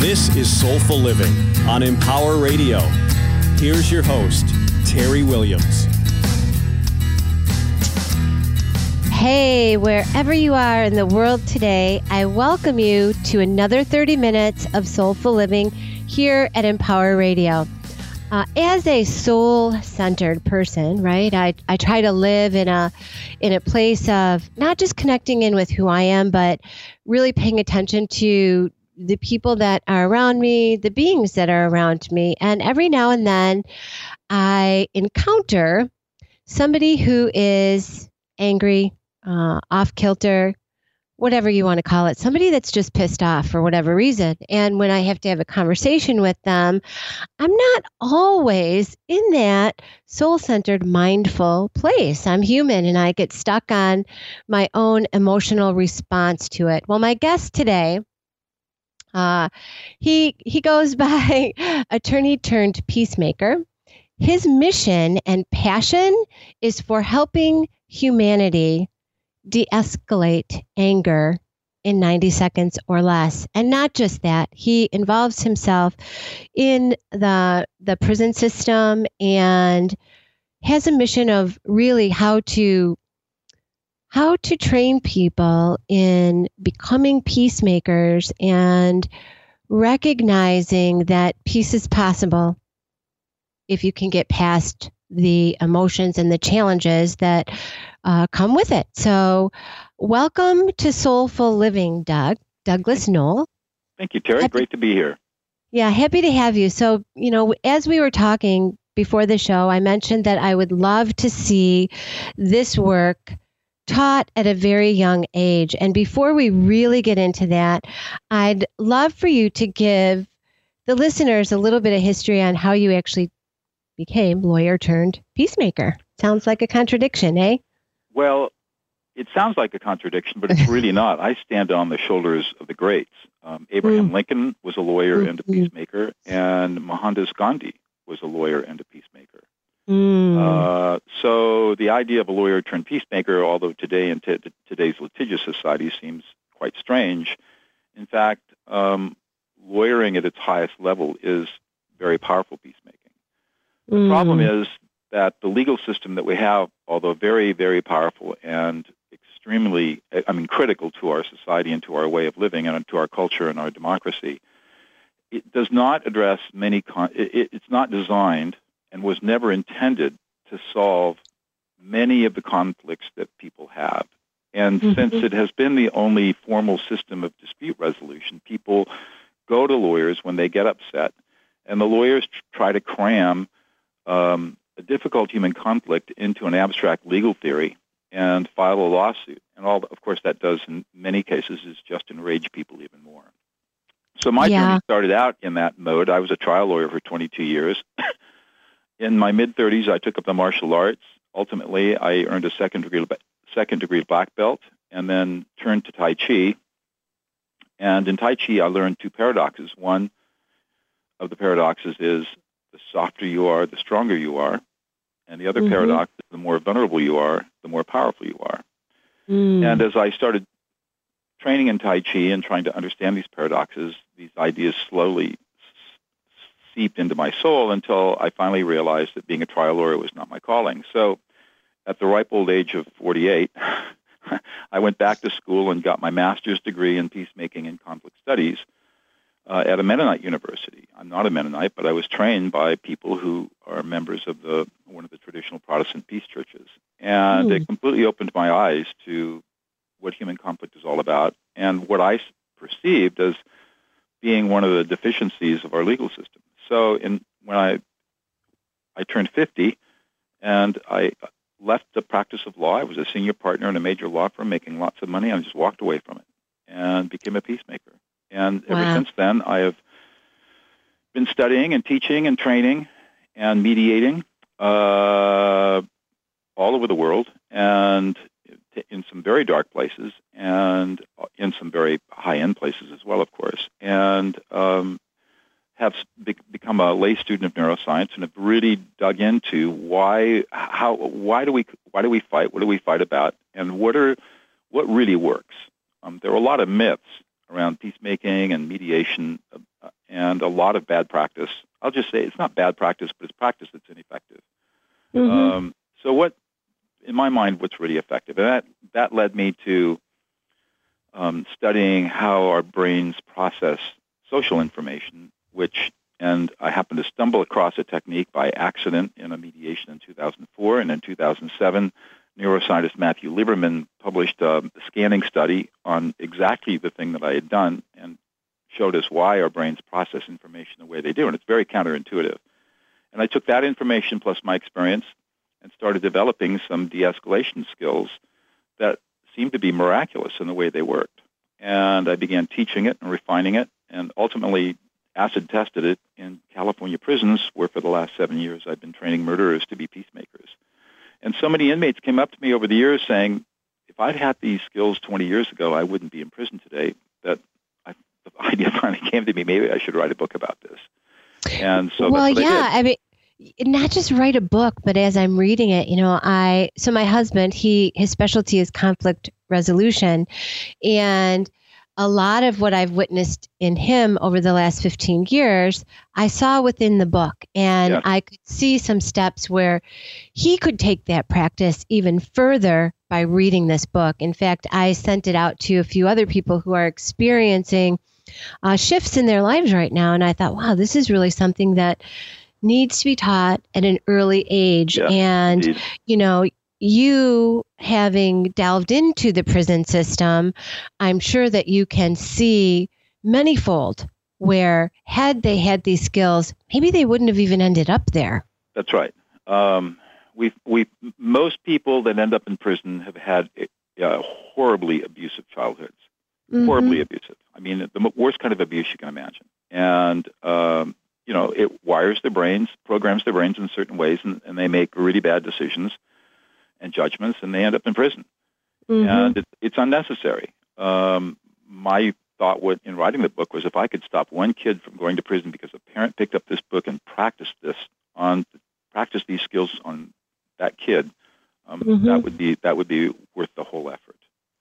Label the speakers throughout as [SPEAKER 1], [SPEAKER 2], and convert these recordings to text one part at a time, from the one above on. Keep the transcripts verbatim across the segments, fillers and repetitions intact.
[SPEAKER 1] This is Soulful Living on Empower Radio. Here's your host, Terry Williams.
[SPEAKER 2] Hey, wherever you are in the world today, I welcome you to another thirty minutes of Soulful Living here at Empower Radio. Uh, as a soul-centered person, right, I, I try to live in a in a place of not just connecting in with who I am, but really paying attention to the people that are around me, the beings that are around me. And every now and then I encounter somebody who is angry, uh, off-kilter, whatever you want to call it, somebody that's just pissed off for whatever reason. And when I have to have a conversation with them, I'm not always in that soul-centered, mindful place. I'm human and I get stuck on my own emotional response to it. Well, my guest today, uh, he he goes by attorney turned peacemaker. His mission and passion is for helping humanity de-escalate anger in ninety seconds or less. And not just that, he involves himself in the the prison system and has a mission of really how to how to train people in becoming peacemakers and recognizing that peace is possible if you can get past the emotions and the challenges that uh, come with it. So welcome to Soulful Living, Doug. Douglas Noll.
[SPEAKER 3] Thank you, Terry.
[SPEAKER 2] Happy,
[SPEAKER 3] Great to be here.
[SPEAKER 2] Yeah, happy to have you. So, you know, as we were talking before the show, I mentioned that I would love to see this work taught at a very young age. And before we really get into that, I'd love for you to give the listeners a little bit of history on how you actually became lawyer turned peacemaker. Sounds like a contradiction, eh?
[SPEAKER 3] Well, it sounds like a contradiction, but it's really not. I stand on the shoulders of the greats. Um, Abraham mm. Lincoln was a lawyer mm-hmm. and a peacemaker, and Mohandas Gandhi was a lawyer and a peacemaker. Mm. Uh, so the idea of a lawyer turned peacemaker, although today in t- today's litigious society seems quite strange, in fact, um, lawyering at its highest level is very powerful peacemaking. The mm. problem is that the legal system that we have, although very, very powerful and extremely, I mean, critical to our society and to our way of living and to our culture and our democracy, it does not address many, con- it, it's not designed and was never intended to solve many of the conflicts that people have. And mm-hmm. since it has been the only formal system of dispute resolution, people go to lawyers when they get upset, and the lawyers try to cram um, a difficult human conflict into an abstract legal theory and file a lawsuit. And all, of course, that does in many cases is just enrage people even more. So my yeah. journey started out in that mode. I was a trial lawyer for twenty-two years. In my mid-thirties, I took up the martial arts. Ultimately, I earned a second degree second degree black belt and then turned to Tai Chi. And in Tai Chi, I learned two paradoxes. One of the paradoxes is the softer you are, the stronger you are. And the other mm-hmm. paradox is the more vulnerable you are, the more powerful you are. Mm. And as I started training in Tai Chi and trying to understand these paradoxes, these ideas slowly seeped into my soul until I finally realized that being a trial lawyer was not my calling. So at the ripe old age of forty-eight, I went back to school and got my master's degree in peacemaking and conflict studies uh, at a Mennonite university. I'm not a Mennonite, but I was trained by people who are members of the one of the traditional Protestant peace churches. And mm. it completely opened my eyes to what human conflict is all about and what I perceived as being one of the deficiencies of our legal system. So in, when I I turned fifty and I left the practice of law, I was a senior partner in a major law firm making lots of money. I just walked away from it and became a peacemaker. And wow. ever since then, I have been studying and teaching and training and mediating uh, all over the world and in some very dark places and in some very high-end places as well, of course. And um, have be- become a lay student of neuroscience and have really dug into why, how, why do we, why do we fight? What do we fight about? And what are, what really works? Um, there are a lot of myths around peacemaking and mediation, uh, and a lot of bad practice. I'll just say it's not bad practice, but it's practice that's ineffective.
[SPEAKER 2] Mm-hmm.
[SPEAKER 3] Um, so what, in my mind, what's really effective? And that, that led me to um, studying how our brains process social information, which, and I happened to stumble across a technique by accident in a mediation in two thousand four, and in two thousand seven, neuroscientist Matthew Lieberman published a scanning study on exactly the thing that I had done and showed us why our brains process information the way they do, and it's very counterintuitive. And I took that information plus my experience and started developing some de-escalation skills that seemed to be miraculous in the way they worked. And I began teaching it and refining it, and ultimately acid tested it in California prisons, where for the last seven years I've been training murderers to be peacemakers. And so many inmates came up to me over the years saying, if I'd had these skills twenty years ago, I wouldn't be in prison today. That I, the idea finally came to me, maybe I should write a book about this. And so
[SPEAKER 2] well,
[SPEAKER 3] that's what
[SPEAKER 2] yeah,
[SPEAKER 3] I did.
[SPEAKER 2] I mean, not just write a book, but as I'm reading it, you know, I, so my husband, he, his specialty is conflict resolution. And a lot of what I've witnessed in him over the last fifteen years, I saw within the book. And
[SPEAKER 3] Yeah.
[SPEAKER 2] I could see some steps where he could take that practice even further by reading this book. In fact, I sent it out to a few other people who are experiencing uh, shifts in their lives right now. And I thought, wow, this is really something that needs to be taught at an early age.
[SPEAKER 3] Yeah,
[SPEAKER 2] and,
[SPEAKER 3] indeed.
[SPEAKER 2] you know, you having delved into the prison system, I'm sure that you can see manyfold where had they had these skills, maybe they wouldn't have even ended up there.
[SPEAKER 3] That's right. Um, we we most people that end up in prison have had uh, horribly abusive childhoods.
[SPEAKER 2] Mhm.
[SPEAKER 3] Horribly abusive. I mean, the mo- worst kind of abuse you can imagine. And um, you know, it wires their brains, programs their brains in certain ways, and, and they make really bad decisions and judgments, and they end up in prison.
[SPEAKER 2] Mhm.
[SPEAKER 3] And it, it's unnecessary. Um, my thought would, in writing the book was if I could stop one kid from going to prison because a parent picked up this book and practiced this on practiced these skills on that kid, um,
[SPEAKER 2] Mhm.
[SPEAKER 3] that would be that would be worth the whole effort.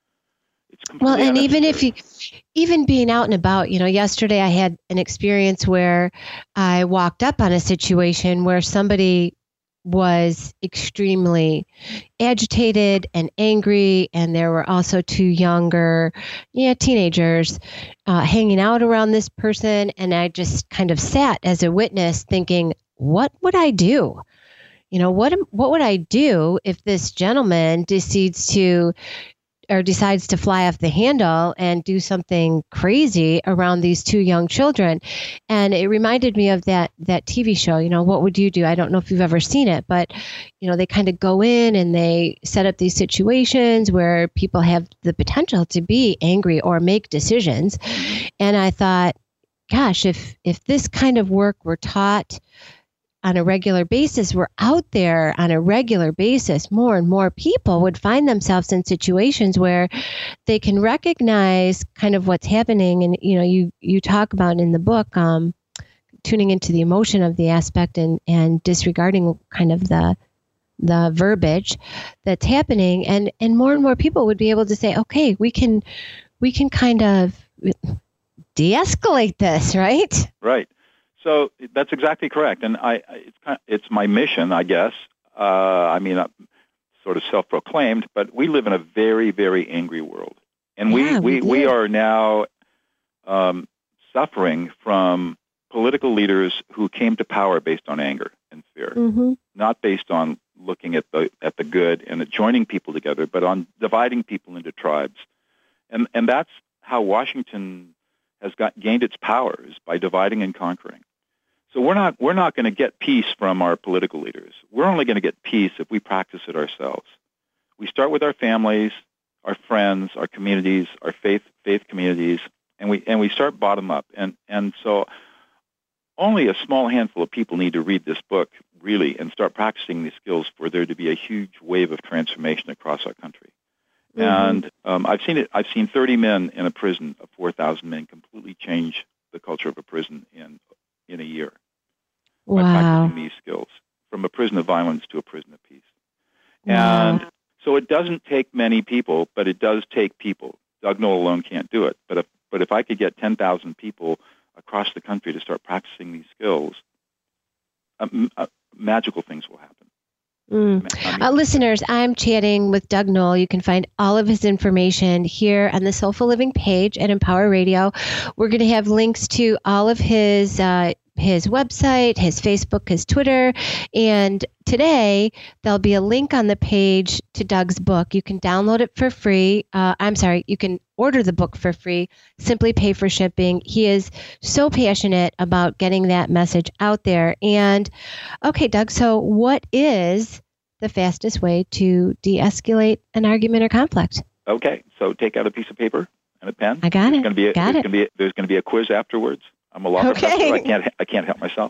[SPEAKER 3] It's
[SPEAKER 2] Well,
[SPEAKER 3] completely
[SPEAKER 2] and even if
[SPEAKER 3] unnecessary.
[SPEAKER 2] you, even being out and about, you know, yesterday I had an experience where I walked up on a situation where somebody was extremely agitated and angry, and there were also two younger, yeah, teenagers uh, hanging out around this person, and I just kind of sat as a witness, thinking, what would I do? You know, what am- what would I do if this gentleman decides to or decides to fly off the handle and do something crazy around these two young children? And it reminded me of that that T V show, you know, What Would You Do? I don't know if you've ever seen it, but, you know, they kind of go in and they set up these situations where people have the potential to be angry or make decisions. And I thought, gosh, if if this kind of work were taught on a regular basis, we're out there on a regular basis, more and more people would find themselves in situations where they can recognize kind of what's happening. And, you know, you, you talk about in the book, um, tuning into the emotion of the aspect and, and disregarding kind of the, the verbiage that's happening. And, and more and more people would be able to say, okay, we can, we can kind of de-escalate this, right?
[SPEAKER 3] Right. So that's exactly correct, and I, I it's kind of, it's my mission, I guess. Uh, I mean, I'm sort of self-proclaimed, but we live in a very, very angry world, and
[SPEAKER 2] Yeah,
[SPEAKER 3] we,
[SPEAKER 2] we
[SPEAKER 3] we, we
[SPEAKER 2] do.
[SPEAKER 3] are now um, suffering from political leaders who came to power based on anger and fear,
[SPEAKER 2] Mm-hmm.
[SPEAKER 3] not based on looking at the at the good and at joining people together, but on dividing people into tribes, and and that's how Washington has got gained its powers, by dividing and conquering. So we're not we're not going to get peace from our political leaders. We're only going to get peace if we practice it ourselves. We start with our families, our friends, our communities, our faith faith communities, and we and we start bottom up. And and so only a small handful of people need to read this book really and start practicing these skills for there to be a huge wave of transformation across our country.
[SPEAKER 2] Mm-hmm.
[SPEAKER 3] And um, I've seen it. I've seen thirty men in a prison of four thousand men completely change the culture of a prison in in a year. By
[SPEAKER 2] Wow.
[SPEAKER 3] practicing these skills, from a prison of violence to a prison of peace.
[SPEAKER 2] Wow.
[SPEAKER 3] And so it doesn't take many people, but it does take people. Doug Noll alone can't do it. But if, but if I could get ten thousand people across the country to start practicing these skills, um, uh, magical things will happen.
[SPEAKER 2] Mm.
[SPEAKER 3] I mean,
[SPEAKER 2] uh, listeners, I'm chatting with Doug Noll. You can find all of his information here on the Soulful Living page at Empower Radio. We're going to have links to all of his uh, his website, his Facebook, his Twitter, and today there'll be a link on the page to Doug's book. You can download it for free. Uh, I'm sorry, you can order the book for free. Simply pay for shipping. He is so passionate about getting that message out there. And okay, Doug, so what is the fastest way to de-escalate an argument or conflict?
[SPEAKER 3] Okay, so take out a piece of paper and a pen.
[SPEAKER 2] I got
[SPEAKER 3] there's
[SPEAKER 2] it.
[SPEAKER 3] Gonna be a,
[SPEAKER 2] got
[SPEAKER 3] there's
[SPEAKER 2] it.
[SPEAKER 3] Gonna be a, there's going to be a quiz afterwards. I'm a law
[SPEAKER 2] Okay.
[SPEAKER 3] professor. I can't. I can't help myself.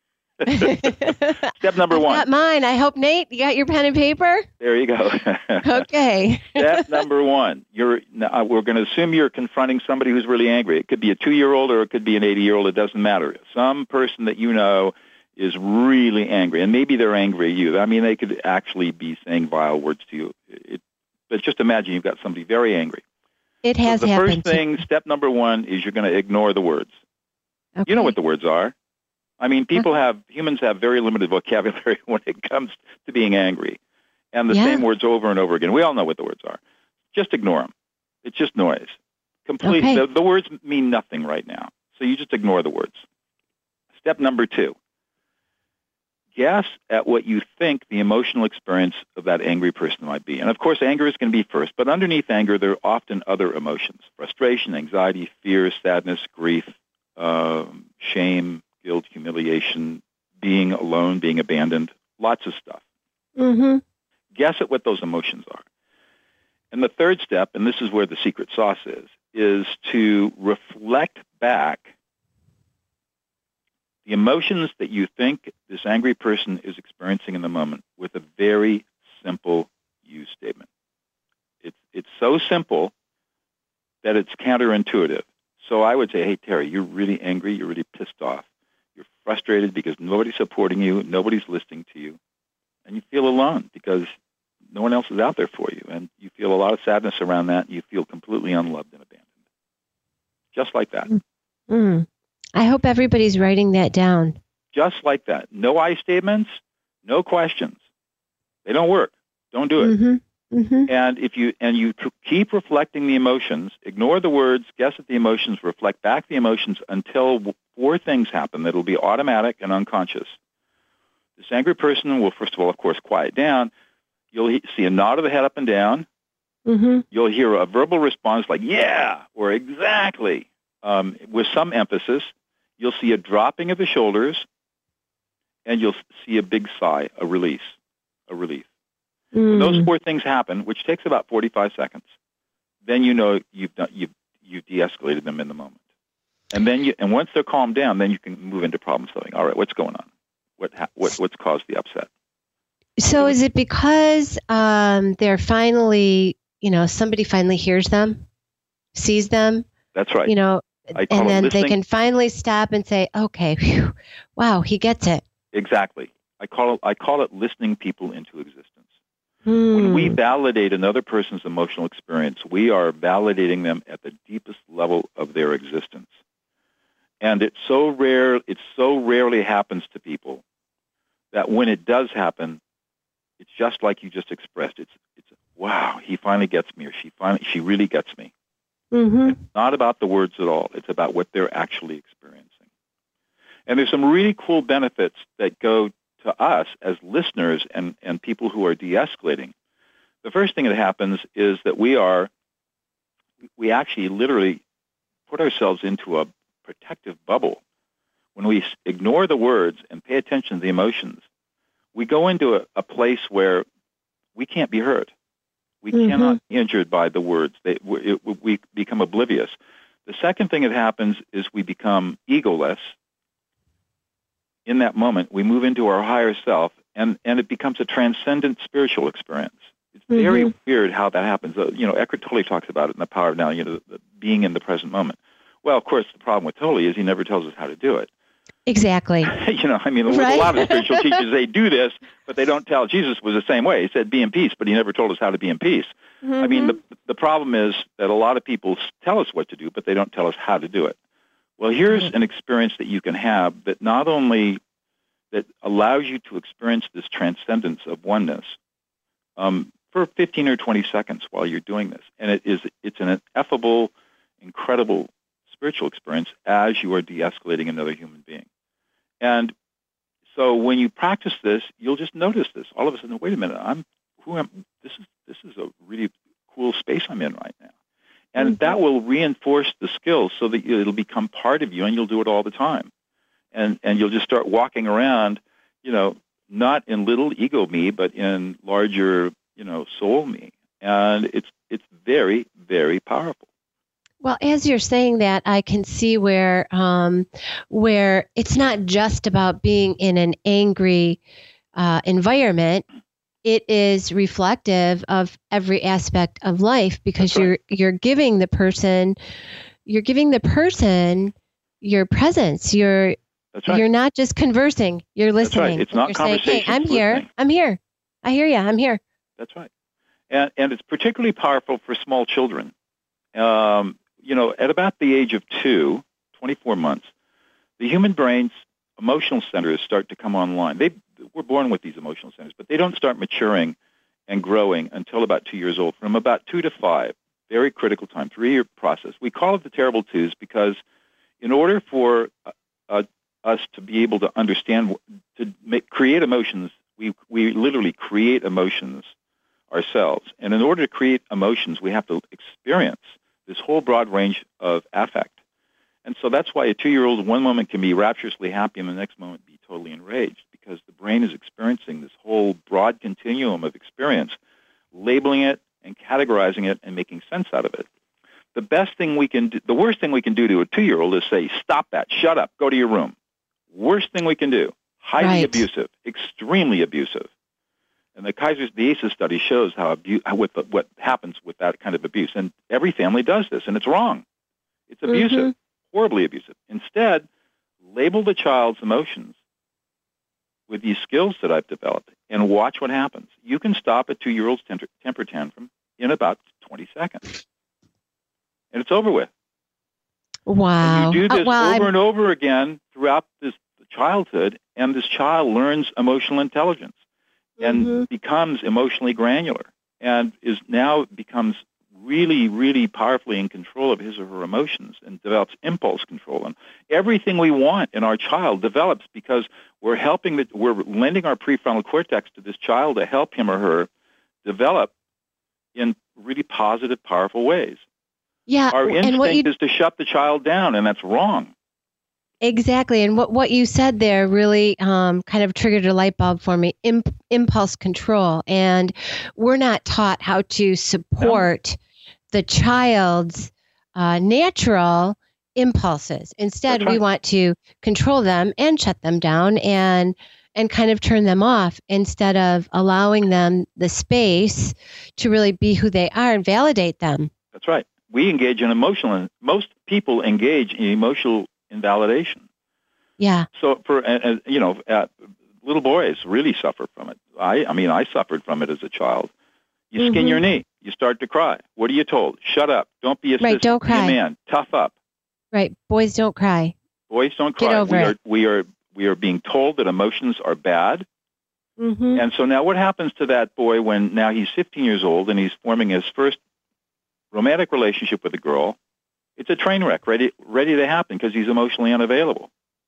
[SPEAKER 3] Step number
[SPEAKER 2] I've
[SPEAKER 3] one.
[SPEAKER 2] got mine. I hope, Nate, you got your pen and paper?
[SPEAKER 3] There you go.
[SPEAKER 2] Okay.
[SPEAKER 3] Step number one. You're. Now, we're going to assume you're confronting somebody who's really angry. It could be a two-year-old or it could be an eighty-year-old. It doesn't matter. Some person that you know is really angry, and maybe they're angry at you. I mean, they could actually be saying vile words to you. It, but just imagine you've got somebody very angry.
[SPEAKER 2] It has
[SPEAKER 3] so the
[SPEAKER 2] happened.
[SPEAKER 3] first thing, step number one, is you're going to ignore the words.
[SPEAKER 2] Okay.
[SPEAKER 3] You know what the words are. I mean, people have, humans have very limited vocabulary when it comes to being angry. And the
[SPEAKER 2] Yeah.
[SPEAKER 3] same words over and over again. We all know what the words are. Just ignore them. It's just noise. Complete.
[SPEAKER 2] Okay.
[SPEAKER 3] The, the words mean nothing right now. So you just ignore the words. Step number two. Guess at what you think the emotional experience of that angry person might be. And of course, anger is going to be first, but underneath anger, there are often other emotions: frustration, anxiety, fear, sadness, grief, um, shame, guilt, humiliation, being alone, being abandoned, lots of stuff.
[SPEAKER 2] Mm-hmm.
[SPEAKER 3] Guess at what those emotions are. And the third step, and this is where the secret sauce is, is to reflect back the emotions that you think this angry person is experiencing in the moment with a very simple you statement. It's, it's so simple that it's counterintuitive. So I would say, hey, Terry, you're really angry. You're really pissed off. You're frustrated because nobody's supporting you. Nobody's listening to you. And you feel alone because no one else is out there for you. And you feel a lot of sadness around that. And you feel completely unloved and abandoned. Just like that.
[SPEAKER 2] Mm. I hope everybody's writing that down.
[SPEAKER 3] Just like that. No I statements, no questions. They don't work. Don't do it.
[SPEAKER 2] Mm-hmm. Mm-hmm.
[SPEAKER 3] And if you and you keep reflecting the emotions, ignore the words, guess at the emotions, reflect back the emotions until four things happen that'll be automatic and unconscious. This angry person will, first of all, of course, quiet down. You'll see a nod of the head up and down.
[SPEAKER 2] Mm-hmm.
[SPEAKER 3] You'll hear a verbal response like, yeah, or exactly, um, with some emphasis. You'll see a dropping of the shoulders, and you'll see a big sigh, a release, a relief.
[SPEAKER 2] Mm.
[SPEAKER 3] When those four things happen, which takes about forty-five seconds, then you know you've done, you've you've de-escalated them in the moment. And then you, and once they're calmed down, then you can move into problem solving. All right, what's going on? What ha- what what's caused the upset?
[SPEAKER 2] So is it because um, they're finally, you know, somebody finally hears them, sees them?
[SPEAKER 3] That's right.
[SPEAKER 2] You know,
[SPEAKER 3] I call
[SPEAKER 2] and
[SPEAKER 3] it
[SPEAKER 2] then
[SPEAKER 3] listening.
[SPEAKER 2] they can finally stop and say, okay, whew, wow, he gets it.
[SPEAKER 3] Exactly. I call it I call it listening people into existence.
[SPEAKER 2] Hmm.
[SPEAKER 3] When we validate another person's emotional experience, we are validating them at the deepest level of their existence. And it's so rare, it so rarely happens to people that when it does happen, it's just like you just expressed. It's it's wow, he finally gets me, or she finally she really gets me.
[SPEAKER 2] Mm-hmm.
[SPEAKER 3] It's not about the words at all. It's about what they're actually experiencing. And there's some really cool benefits that go to us as listeners and, and people who are de-escalating. The first thing that happens is that we are, we actually literally put ourselves into a protective bubble. When we ignore the words and pay attention to the emotions, we go into a, a place where we can't be hurt. We
[SPEAKER 2] Mm-hmm.
[SPEAKER 3] cannot be injured by the words. They, we, we become oblivious. The second thing that happens is we become egoless. In that moment, we move into our higher self, and, and it becomes a transcendent spiritual experience. It's very
[SPEAKER 2] Mm-hmm.
[SPEAKER 3] weird how that happens. Uh, you know, Eckhart Tolle talks about it in The Power of Now, you know, the, the being in the present moment. Well, of course, the problem with Tolle is he never tells us how to do it.
[SPEAKER 2] Exactly.
[SPEAKER 3] you know, I mean,
[SPEAKER 2] Right.
[SPEAKER 3] a lot of spiritual teachers, they do this, but they don't tell. Jesus was the same way. He said, be in peace, but he never told us how to be in peace.
[SPEAKER 2] Mm-hmm.
[SPEAKER 3] I mean, the, the problem is that a lot of people tell us what to do, but they don't tell us how to do it. Well, here's an experience that you can have that not only that allows you to experience this transcendence of oneness um, for fifteen or twenty seconds while you're doing this. And it is, it's an ineffable, incredible spiritual experience as you are de-escalating another human being. And so when you practice this, you'll just notice this. All of a sudden, wait a minute, I'm who am this is this is a really cool space I'm in right now. And mm-hmm. that will reinforce the skills so that it'll become part of you, and you'll do it all the time. And and you'll just start walking around, you know, not in little ego me, but in larger, you know, soul me. And it's it's very, very powerful.
[SPEAKER 2] Well, as you're saying that, I can see where um, where it's not just about being in an angry uh, environment. It is reflective of every aspect of life, because you're you're giving the person you're giving the person your presence. You're
[SPEAKER 3] That's right.
[SPEAKER 2] You're not just conversing. You're listening.
[SPEAKER 3] That's right. It's not
[SPEAKER 2] you're
[SPEAKER 3] conversation.
[SPEAKER 2] Saying, hey, I'm here.
[SPEAKER 3] Listening.
[SPEAKER 2] I'm here. I hear you. I'm here.
[SPEAKER 3] That's right. And and it's particularly powerful for small children. Um, you know, at about the age of two, twenty-four months, the human brain's emotional centers start to come online. They we're born with these emotional centers, but they don't start maturing and growing until about two years old. From about two to five, very critical time, three-year process. We call it the terrible twos because in order for uh, us to be able to understand, to make, create emotions, we, we literally create emotions ourselves. And in order to create emotions, we have to experience this whole broad range of affect. And so that's why a two-year-old one moment can be rapturously happy and the next moment be totally enraged, because the brain is experiencing this whole broad continuum of experience, labeling it and categorizing it and making sense out of it. The best thing we can do, the worst thing we can do to a two-year-old is say, stop that, shut up, go to your room. Worst thing we can do, highly
[SPEAKER 2] right.
[SPEAKER 3] abusive, extremely abusive. And the Kaiser's, the A C E S study shows how abu- with the, what happens with that kind of abuse. And every family does this, and it's wrong. It's abusive. Mm-hmm. Horribly abusive. Instead, label the child's emotions with these skills that I've developed and watch what happens. You can stop a two-year-old's temper, temper tantrum in about twenty seconds. And it's over with.
[SPEAKER 2] Wow.
[SPEAKER 3] And you do this
[SPEAKER 2] uh, well,
[SPEAKER 3] over
[SPEAKER 2] I'm...
[SPEAKER 3] and over again throughout this childhood, and this child learns emotional intelligence and mm-hmm. becomes emotionally granular and is now becomes really, really powerfully in control of his or her emotions and develops impulse control. And everything we want in our child develops because we're helping, the, we're lending our prefrontal cortex to this child to help him or her develop in really positive, powerful ways.
[SPEAKER 2] Yeah,
[SPEAKER 3] our instinct
[SPEAKER 2] and what you...
[SPEAKER 3] is to shut the child down, and that's wrong.
[SPEAKER 2] Exactly. And what, what you said there really um, kind of triggered a light bulb for me, Imp- impulse control. And we're not taught how to support no. the child's uh, natural impulses. Instead, right. we want to control them and shut them down and and kind of turn them off instead of allowing them the space to really be who they are and validate them.
[SPEAKER 3] That's right. We engage in emotional, most people engage in emotional invalidation.
[SPEAKER 2] Yeah.
[SPEAKER 3] So for, uh, you know, uh, little boys really suffer from it. I, I mean, I suffered from it as a child. You mm-hmm. skin your knee. You start to cry. What are you told? Shut up. Don't be a
[SPEAKER 2] right,
[SPEAKER 3] sissy.
[SPEAKER 2] don't cry.
[SPEAKER 3] Be a man. Tough up.
[SPEAKER 2] Right. Boys don't cry.
[SPEAKER 3] Boys don't cry.
[SPEAKER 2] Get over
[SPEAKER 3] we
[SPEAKER 2] it.
[SPEAKER 3] are we are we are being told that emotions are bad.
[SPEAKER 2] Mm-hmm.
[SPEAKER 3] And so now what happens to that boy when now he's fifteen years old and he's forming his first romantic relationship with a girl? It's a train wreck ready ready to happen because he's emotionally unavailable.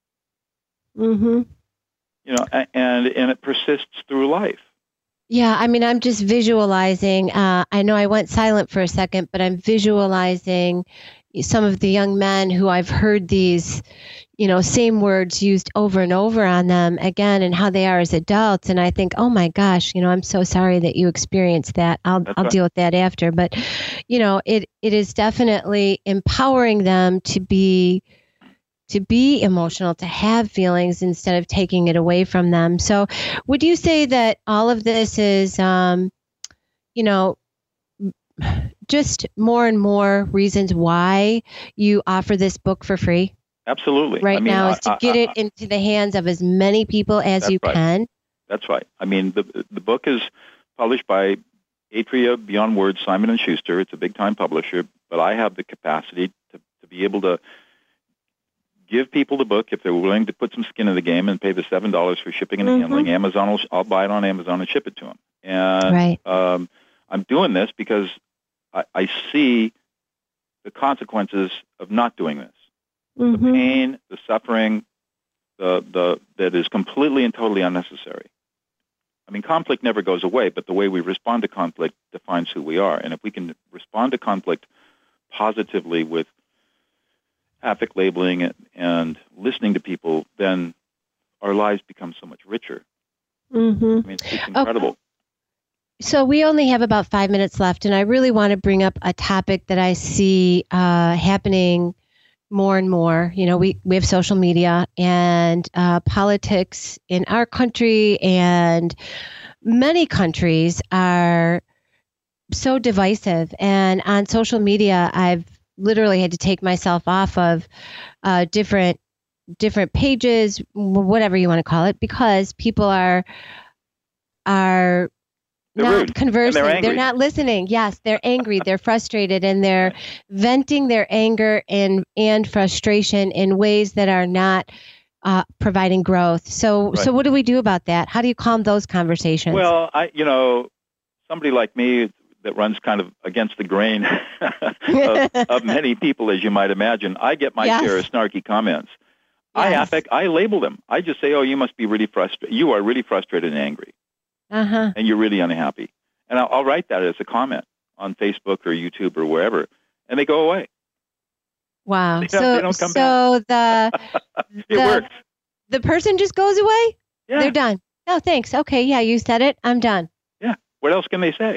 [SPEAKER 2] Mm-hmm.
[SPEAKER 3] You know, and and it persists through life.
[SPEAKER 2] Yeah, I mean, I'm just visualizing. Uh, I know I went silent for a second, but I'm visualizing some of the young men who I've heard these, you know, same words used over and over on them again, and how they are as adults. And I think, oh my gosh, you know, I'm so sorry that you experienced that. I'll
[SPEAKER 3] That's
[SPEAKER 2] I'll
[SPEAKER 3] right.
[SPEAKER 2] deal with that after. But, you know, it it is definitely empowering them to be. to be emotional, to have feelings instead of taking it away from them. So would you say that all of this is, um, you know, just more and more reasons why you offer this book for free?
[SPEAKER 3] Absolutely.
[SPEAKER 2] Right
[SPEAKER 3] I mean,
[SPEAKER 2] now
[SPEAKER 3] I,
[SPEAKER 2] is to
[SPEAKER 3] I,
[SPEAKER 2] get
[SPEAKER 3] I,
[SPEAKER 2] it into the hands of as many people as you
[SPEAKER 3] right.
[SPEAKER 2] can.
[SPEAKER 3] That's right. I mean, the the book is published by Atria Beyond Words, Simon and Schuster. It's a big-time publisher, but I have the capacity to, to be able to give people the book if they're willing to put some skin in the game and pay the seven dollars for shipping and
[SPEAKER 2] Mm-hmm.
[SPEAKER 3] handling. Amazon will, I'll buy it on Amazon and ship it to them. And
[SPEAKER 2] Right.
[SPEAKER 3] um, I'm doing this because I, I see the consequences of not doing this. The
[SPEAKER 2] Mm-hmm.
[SPEAKER 3] pain, the suffering, the the that is completely and totally unnecessary. I mean, conflict never goes away, but the way we respond to conflict defines who we are. And if we can respond to conflict positively with affect labeling and, and listening to people, then our lives become so much richer.
[SPEAKER 2] Mm-hmm.
[SPEAKER 3] I mean, it's, it's incredible.
[SPEAKER 2] So we only have about five minutes left, and I really want to bring up a topic that I see uh, happening more and more. You know, we, we have social media and uh, politics in our country and many countries are so divisive. And on social media, I've literally had to take myself off of uh, different different pages, whatever you want to call it, because people are are
[SPEAKER 3] They're
[SPEAKER 2] not
[SPEAKER 3] rude,
[SPEAKER 2] conversing.
[SPEAKER 3] and they're angry.
[SPEAKER 2] not listening. Yes, they're angry. They're frustrated, and they're venting their anger and and frustration in ways that are not uh, providing growth. So,
[SPEAKER 3] Right.
[SPEAKER 2] so what do we do about that? How do you calm those conversations?
[SPEAKER 3] Well, I, you know, somebody like me that runs kind of against the grain of, of many people, as you might imagine, I get my
[SPEAKER 2] Yes.
[SPEAKER 3] share of snarky comments. I
[SPEAKER 2] Yes.
[SPEAKER 3] affect, I label them. I just say, oh, you must be really frustrated. You are really frustrated and angry,
[SPEAKER 2] Uh huh.
[SPEAKER 3] and you're really unhappy. And I'll, I'll write that as a comment on Facebook or YouTube or wherever, and they go away.
[SPEAKER 2] Wow.
[SPEAKER 3] They don't-
[SPEAKER 2] so,
[SPEAKER 3] they don't come
[SPEAKER 2] so the
[SPEAKER 3] It
[SPEAKER 2] the
[SPEAKER 3] works.
[SPEAKER 2] the person just goes away.
[SPEAKER 3] Yeah.
[SPEAKER 2] They're done. Oh, thanks. Okay, yeah, you said it. I'm done.
[SPEAKER 3] What else can they say?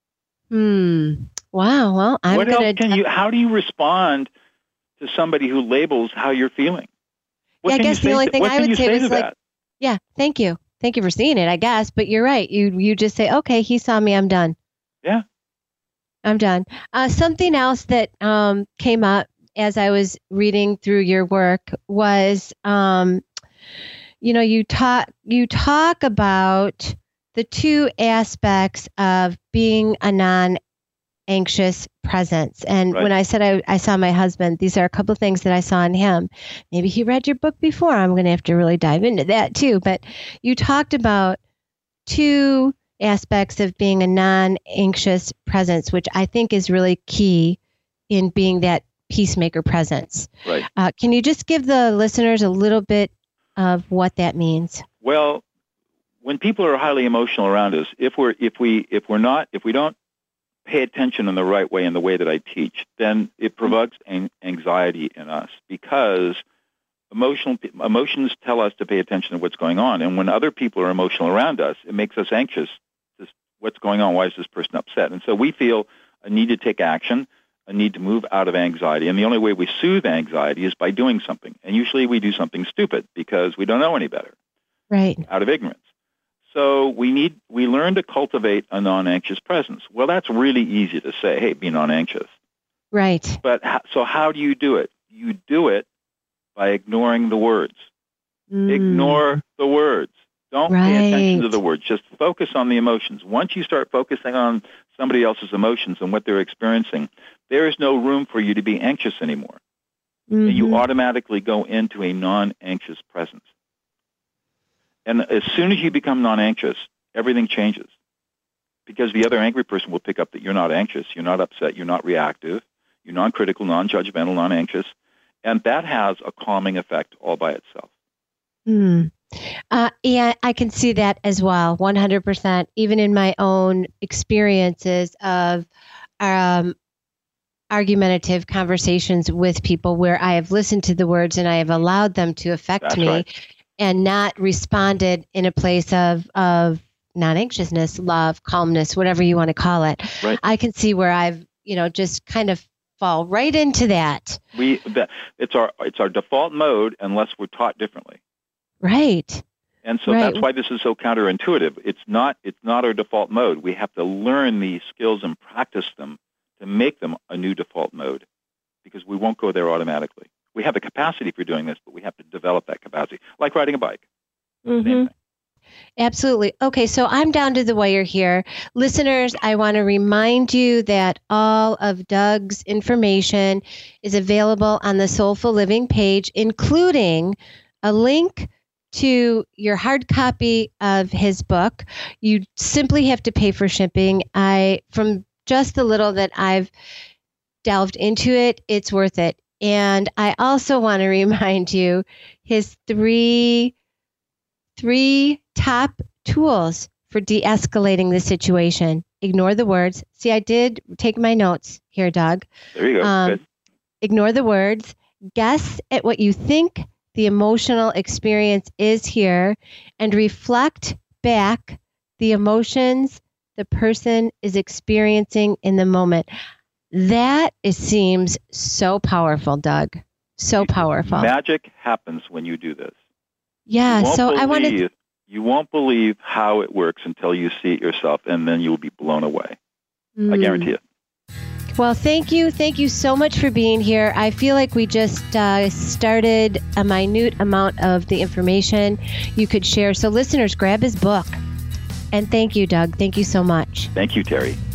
[SPEAKER 2] Hmm. Wow. Well, I'm
[SPEAKER 3] what
[SPEAKER 2] gonna.
[SPEAKER 3] else can you? How do you respond to somebody who labels how you're feeling? What
[SPEAKER 2] Yeah, I
[SPEAKER 3] can you
[SPEAKER 2] guess the
[SPEAKER 3] say
[SPEAKER 2] only
[SPEAKER 3] to-
[SPEAKER 2] thing
[SPEAKER 3] what
[SPEAKER 2] I
[SPEAKER 3] can
[SPEAKER 2] would
[SPEAKER 3] you
[SPEAKER 2] say
[SPEAKER 3] say
[SPEAKER 2] was
[SPEAKER 3] to
[SPEAKER 2] like,
[SPEAKER 3] that?
[SPEAKER 2] Yeah, thank you. Thank you for seeing it, I guess. But you're right. You you just say, okay, he saw me. I'm done.
[SPEAKER 3] Yeah.
[SPEAKER 2] I'm done. Uh, something else that um, came up as I was reading through your work was, um, you know, you talk you talk about the two aspects of being a non-anxious presence. And
[SPEAKER 3] Right.
[SPEAKER 2] when I said I, I saw my husband, these are a couple of things that I saw in him. Maybe he read your book before. I'm going to have to really dive into that too. But you talked about two aspects of being a non-anxious presence, which I think is really key in being that peacemaker presence.
[SPEAKER 3] Right.
[SPEAKER 2] Uh, can you just give the listeners a little bit of what that means?
[SPEAKER 3] Well, when people are highly emotional around us, if we're if we if we're not if we don't pay attention in the right way in the way that I teach, then it provokes an- anxiety in us because emotional emotions tell us to pay attention to what's going on, and when other people are emotional around us, it makes us anxious. Just what's going on? Why is this person upset? And so we feel a need to take action, a need to move out of anxiety, and the only way we soothe anxiety is by doing something. And usually we do something stupid because we don't know any better,
[SPEAKER 2] Right.
[SPEAKER 3] out of ignorance. So we need we learn to cultivate a non-anxious presence. Well, that's really easy to say, hey, be non-anxious.
[SPEAKER 2] Right.
[SPEAKER 3] But ho- so how do you do it? You do it by ignoring the words.
[SPEAKER 2] Mm.
[SPEAKER 3] Ignore the words. Don't pay attention to
[SPEAKER 2] Right.
[SPEAKER 3] the words. Just focus on the emotions. Once you start focusing on somebody else's emotions and what they're experiencing, there is no room for you to be anxious anymore. And you
[SPEAKER 2] Mhm.
[SPEAKER 3] automatically go into a non-anxious presence. And as soon as you become non-anxious, everything changes. Because the other angry person will pick up that you're not anxious, you're not upset, you're not reactive, you're non-critical, non-judgmental, non-anxious. And that has a calming effect all by itself.
[SPEAKER 2] Mm. Uh, yeah, I can see that as well, one hundred percent. Even in my own experiences of um, argumentative conversations with people where I have listened to the words and I have allowed them to affect
[SPEAKER 3] That's
[SPEAKER 2] me
[SPEAKER 3] right.
[SPEAKER 2] and not responded in a place of, of non-anxiousness, love, calmness, whatever you want to call it.
[SPEAKER 3] Right.
[SPEAKER 2] I can see where I've, you know, just kind of fall right into that.
[SPEAKER 3] We that, it's our it's our default mode unless we're taught differently.
[SPEAKER 2] Right.
[SPEAKER 3] And so
[SPEAKER 2] Right.
[SPEAKER 3] that's why this is so counterintuitive. It's not it's not our default mode. We have to learn these skills and practice them to make them a new default mode because we won't go there automatically. We have the capacity for doing this, but we have to develop that capacity, like riding a bike. Same
[SPEAKER 2] Mm-hmm.
[SPEAKER 3] thing.
[SPEAKER 2] Absolutely. Okay, so I'm down to the wire here. Listeners, I want to remind you that all of Doug's information is available on the Soulful Living page, including a link to your hard copy of his book. You simply have to pay for shipping. I, from just the little that I've delved into it, it's worth it. And I also want to remind you his three Three top tools for de-escalating the situation. Ignore the words. See, I did take my notes here, Doug.
[SPEAKER 3] There you go. Um, Good.
[SPEAKER 2] Ignore the words. Guess at what you think the emotional experience is here and reflect back the emotions the person is experiencing in the moment. That it seems so powerful, Doug. So powerful.
[SPEAKER 3] Magic happens when you do this.
[SPEAKER 2] Yeah, so
[SPEAKER 3] believe,
[SPEAKER 2] I wanted to...
[SPEAKER 3] You won't believe how it works until you see it yourself, and then you'll be blown away. Mm. I guarantee it.
[SPEAKER 2] Well, thank you. Thank you so much for being here. I feel like we just uh, started a minute amount of the information you could share. So listeners, grab his book. And thank you, Doug. Thank you so much.
[SPEAKER 3] Thank you, Terry.